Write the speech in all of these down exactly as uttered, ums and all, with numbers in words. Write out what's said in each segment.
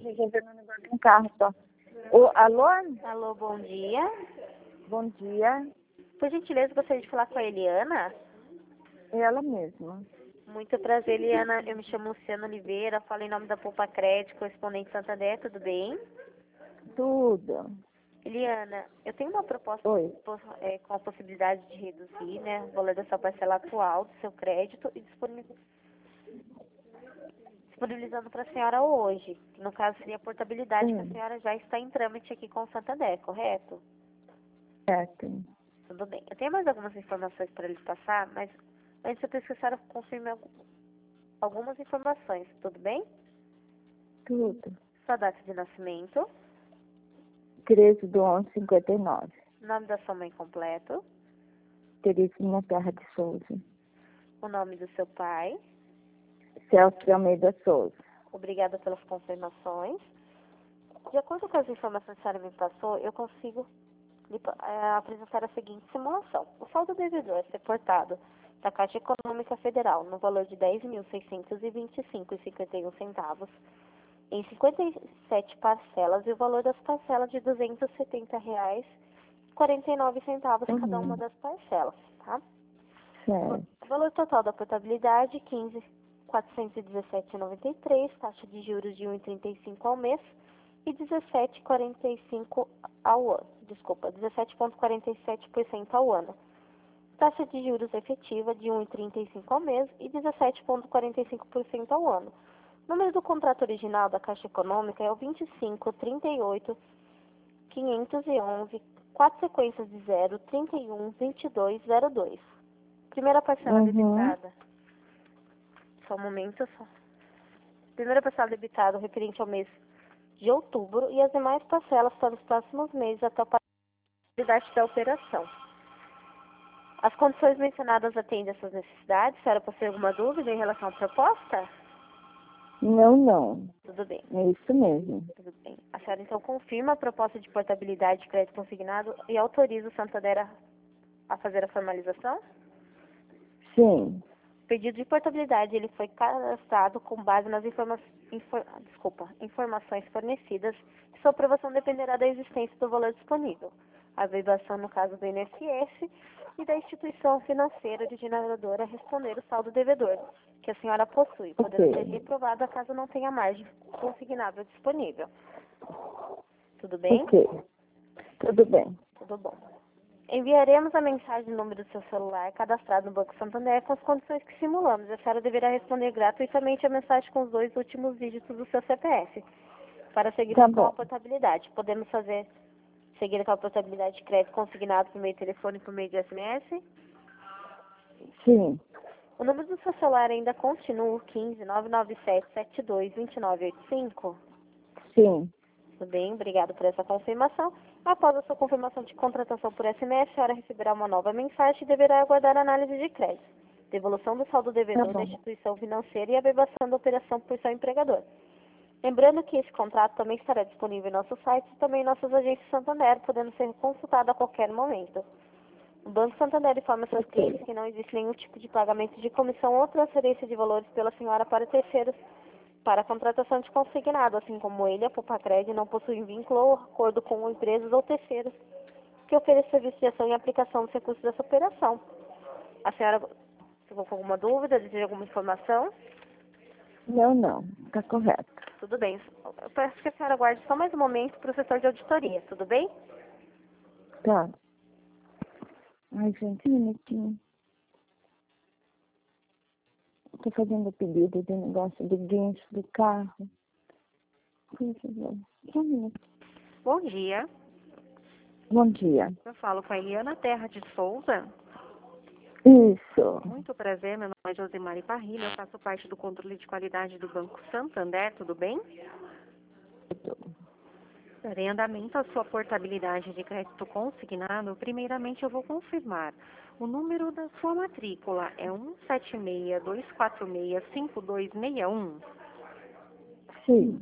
resolvendo um negócio de um carro só. Ô, alô? Alô, bom dia. Bom dia. Por gentileza, gostaria de falar com a Eliana. É ela mesma. Muito prazer, Eliana. Eu me chamo Luciana Oliveira, falo em nome da Poupa Crédito, correspondente Santander, tudo bem? Tudo. Eliana, eu tenho uma proposta Oi. é, com a possibilidade de reduzir, né, o valor da sua parcela atual do seu crédito e disponibil- disponibilizando para a senhora hoje. No caso, seria a portabilidade, que a Sim. senhora já está em trâmite aqui com o Santander, correto? Certo. Tudo bem. Eu tenho mais algumas informações para lhes passar, mas antes eu preciso que a senhora confirme algu- algumas informações, tudo bem? Tudo. Sua data de nascimento, treze do onze cinquenta e nove. nome da sua mãe completo, Terezinha Terra de Souza. o nome do seu pai. Celso de Almeida Souza. Obrigada pelas confirmações. De acordo com as informações que a senhora me passou, eu consigo lhe pa- eh, apresentar a seguinte simulação. O saldo devedor a ser portado da Caixa Econômica Federal no valor de dez mil seiscentos e vinte e cinco reais e cinquenta e um centavos em cinquenta e sete parcelas e o valor das parcelas de duzentos e setenta reais e quarenta e nove centavos cada uma Uhum. das parcelas, tá? Certo. O valor total da portabilidade, quinze mil quatrocentos e dezessete reais e noventa e três centavos, taxa de juros de um vírgula trinta e cinco ao mês e dezessete vírgula quarenta e cinco ao ano. Desculpa, dezessete vírgula quarenta e sete por cento ao ano. Taxa de juros efetiva de um vírgula trinta e cinco ao mês e dezessete vírgula quarenta e cinco por cento ao ano. O número do contrato original da Caixa Econômica é o vinte e cinco, trinta e oito, quinhentos e onze, quatro sequências de zero, trinta e um, vinte e dois, zero dois. Primeira parcela Uhum. debitada. Só um momento, só. Primeira parcela debitada referente ao mês de outubro e as demais parcelas para os próximos meses até a validade da operação. As condições mencionadas atendem essas necessidades? A senhora possui alguma dúvida em relação à proposta? Não, não. Tudo bem, É isso mesmo. tudo bem. A senhora então confirma a proposta de portabilidade de crédito consignado e autoriza o Santander a, a fazer a formalização? Sim. O pedido de portabilidade ele foi cadastrado com base nas informa infor desculpa, informações fornecidas e sua aprovação dependerá da existência do valor disponível. A averbação, no caso do I N S S, e da instituição financeira originadora responder o saldo devedor, que a senhora possui, podendo Ok. ser reprovada caso não tenha margem consignável disponível. Tudo bem? Ok. Tudo bem. Tudo bom. Enviaremos a mensagem no número do seu celular cadastrado no Banco Santander com as condições que simulamos. A senhora deverá responder gratuitamente a mensagem com os dois últimos dígitos do seu C P F para seguir Tá com a bom. portabilidade. Podemos fazer seguir com a portabilidade de crédito consignado por meio de telefone e por meio de S M S? Sim. O número do seu celular ainda continua o quinze, nove nove sete, sete dois, dois nove oito cinco? Sim. Tudo bem, obrigado por essa confirmação. Após a sua confirmação de contratação por S M S, a senhora receberá uma nova mensagem e deverá aguardar a análise de crédito, devolução do saldo Tá devedor da bom. instituição financeira e a averbação da operação por seu empregador. Lembrando que esse contrato também estará disponível em nosso site e também em nossas agências Santander, podendo ser consultado a qualquer momento. O Banco Santander informa seus Ok. clientes que não existe nenhum tipo de pagamento de comissão ou transferência de valores pela senhora para terceiros para a contratação de consignado, assim como ele, a Popacred, não possuem vínculo ou acordo com empresas ou terceiros que ofereçam serviço de ação e aplicação dos recursos dessa operação. A senhora ficou com alguma dúvida, deseja alguma informação? Não, não. Tá correto. Tudo bem. Eu peço que a senhora aguarde só mais um momento para o setor de auditoria, tudo bem? Tá. Ai, gente, um minutinho. Tô fazendo pedido de negócio de guincho do carro. Por favor. Só um minuto. Bom dia. Bom dia. Eu falo com a Eliana Terra de Souza. Isso. Muito prazer, meu nome é Josemari Parrilha, eu faço parte do controle de qualidade do Banco Santander, tudo bem? Para em andamento a sua portabilidade de crédito consignado, primeiramente eu vou confirmar. O número da sua matrícula é um sete seis, dois quatro seis, cinco dois seis um. Sim. Ok.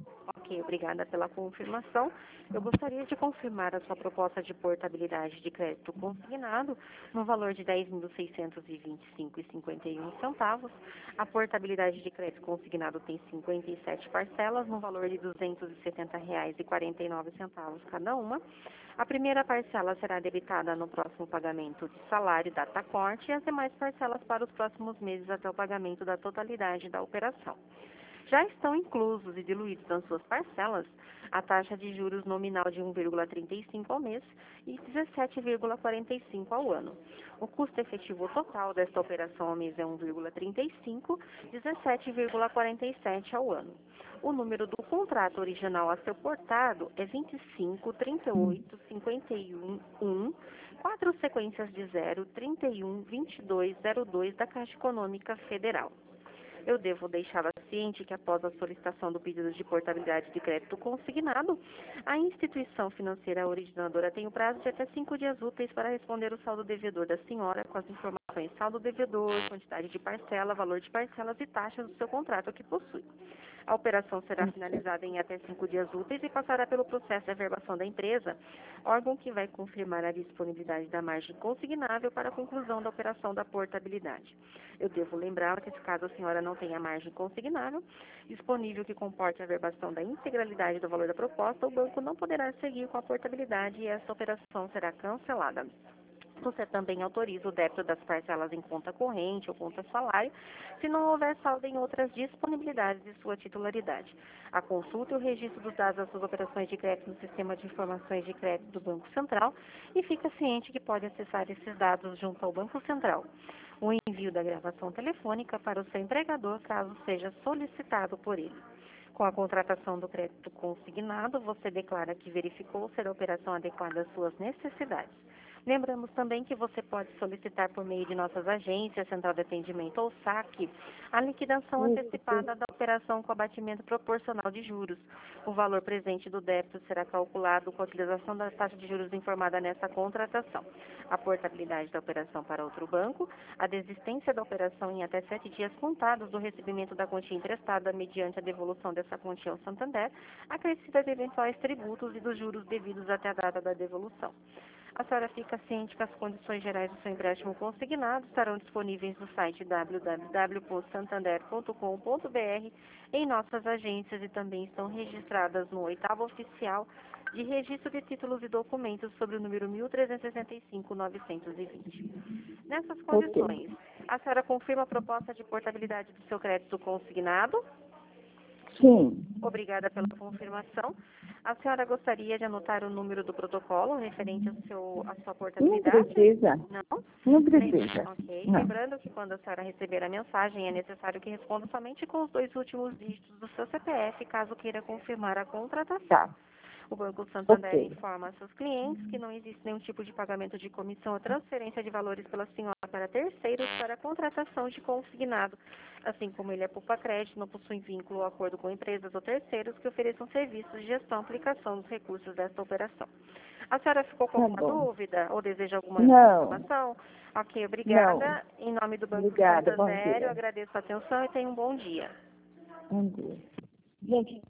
Ok, obrigada pela confirmação. Eu gostaria de confirmar a sua proposta de portabilidade de crédito consignado no valor de dez mil seiscentos e vinte e cinco reais e cinquenta e um centavos. A portabilidade de crédito consignado tem cinquenta e sete parcelas no valor de duzentos e setenta reais e quarenta e nove centavos cada uma. A primeira parcela será debitada no próximo pagamento de salário data corte e as demais parcelas para os próximos meses até o pagamento da totalidade da operação. Já estão inclusos e diluídos nas suas parcelas a taxa de juros nominal de um vírgula trinta e cinco ao mês e dezessete vírgula quarenta e cinco ao ano. O custo efetivo total desta operação ao mês é um vírgula trinta e cinco, dezessete vírgula quarenta e sete ao ano. O número do contrato original a ser portado é vinte e cinco, trinta e oito, cinquenta e um, quatro sequências de zero, trinta e um, vinte e dois, zero dois da Caixa Econômica Federal. Eu devo deixá-la ciente que após a solicitação do pedido de portabilidade de crédito consignado, a instituição financeira originadora tem o prazo de até cinco dias úteis para responder o saldo devedor da senhora com as informações saldo devedor, quantidade de parcela, valor de parcelas e taxas do seu contrato que possui. A operação será finalizada em até cinco dias úteis e passará pelo processo de averbação da empresa, órgão que vai confirmar a disponibilidade da margem consignável para a conclusão da operação da portabilidade. Eu devo lembrar que, se caso a senhora não tenha margem consignável disponível que comporte a averbação da integralidade do valor da proposta, o banco não poderá seguir com a portabilidade e essa operação será cancelada. Você também autoriza o débito das parcelas em conta corrente ou conta salário, se não houver saldo em outras disponibilidades de sua titularidade. A consulta e o registro dos dados das suas operações de crédito no Sistema de Informações de Crédito do Banco Central e fica ciente que pode acessar esses dados junto ao Banco Central. O envio da gravação telefônica para o seu empregador, caso seja solicitado por ele. Com a contratação do crédito consignado, você declara que verificou ser a operação adequada às suas necessidades. Lembramos também que você pode solicitar por meio de nossas agências, Central de Atendimento ou saque, a liquidação antecipada da operação com abatimento proporcional de juros. O valor presente do débito será calculado com a utilização da taxa de juros informada nessa contratação. A portabilidade da operação para outro banco, a desistência da operação em até sete dias contados do recebimento da quantia emprestada mediante a devolução dessa quantia ao Santander, acrescida de eventuais tributos e dos juros devidos até a data da devolução. A senhora fica ciente que as condições gerais do seu empréstimo consignado estarão disponíveis no site w w w ponto santander ponto com ponto b r, em nossas agências e também estão registradas no oitavo oficial de registro de títulos e documentos sobre o número mil trezentos e sessenta e cinco, novecentos e vinte. Nessas condições, okay. A senhora confirma a proposta de portabilidade do seu crédito consignado? Sim. Obrigada pela confirmação. A senhora gostaria de anotar o número do protocolo referente ao seu, à sua portabilidade? Não precisa. Não? Não precisa. Ok. Não. Lembrando que quando a senhora receber a mensagem, é necessário que responda somente com os dois últimos dígitos do seu C P F, caso queira confirmar a contratação. Tá. O Banco Santander Okay. informa a seus clientes que não existe nenhum tipo de pagamento de comissão ou transferência de valores pela senhora para terceiros para a contratação de consignado, assim como ele é poupa crédito, não possui vínculo ou acordo com empresas ou terceiros que ofereçam serviços de gestão e aplicação dos recursos desta operação. A senhora ficou com Tá alguma bom. dúvida ou deseja alguma Não. informação? Ok, obrigada. Não. Em nome do Banco Obrigada, bom Santander, eu dia. agradeço a atenção e tenha um bom dia. Bom dia. Gente,